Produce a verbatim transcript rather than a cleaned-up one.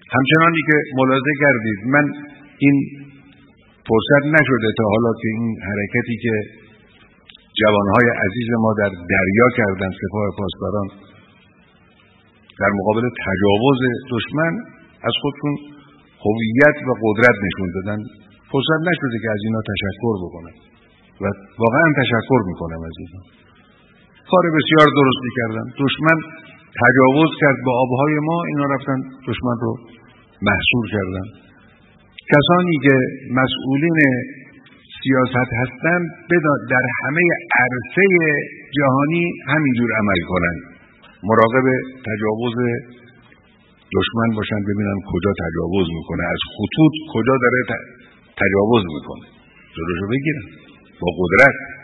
همچنانی که ملاحظه کردید من این فرصت نشده تا حالا که این حرکتی که جوانهای عزیز ما در دریا کردن، سپاه پاسداران، در مقابل تجاوز دشمن از خودشون هویت و قدرت نشون دادن، فرصت نشده که از اینا تشکر بکنم و واقعا تشکر میکنم از اینا. کار بسیار درستی کردن. دشمن تجاوز کرد به آبهای ما، اینا رفتن دشمن رو محصور کردن. کسانی که مسئولین سیاست هستند در همه عرصه جهانی همینجور عمل کنن، مراقب تجاوز دشمن باشن، ببینن کجا تجاوز میکنه، از خطوط کجا داره تجاوز میکنه، جلوشو بگیرن با قدرت.